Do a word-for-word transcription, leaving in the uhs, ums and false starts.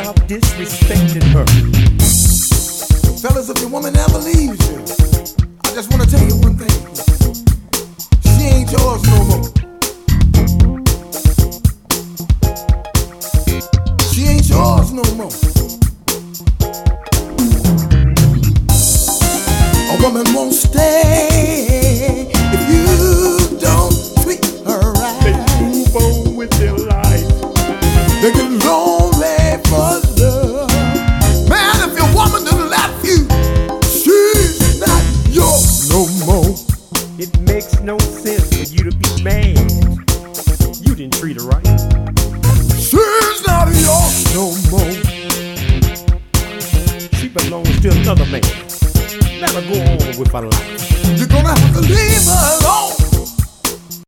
stop disrespecting her. Fellas, if your woman never leaves you, I just want to tell you one thing. She ain't yours no more. She ain't yours no more. A woman won't stay if you don't treat her right. They move on with their life. They get lonely for love. Man, if your woman done left you, she's not yours no more. It makes no sense for you to be mad. You didn't treat her right. She's not yours no more. She belongs to another man. Let her go on with her life. You're gonna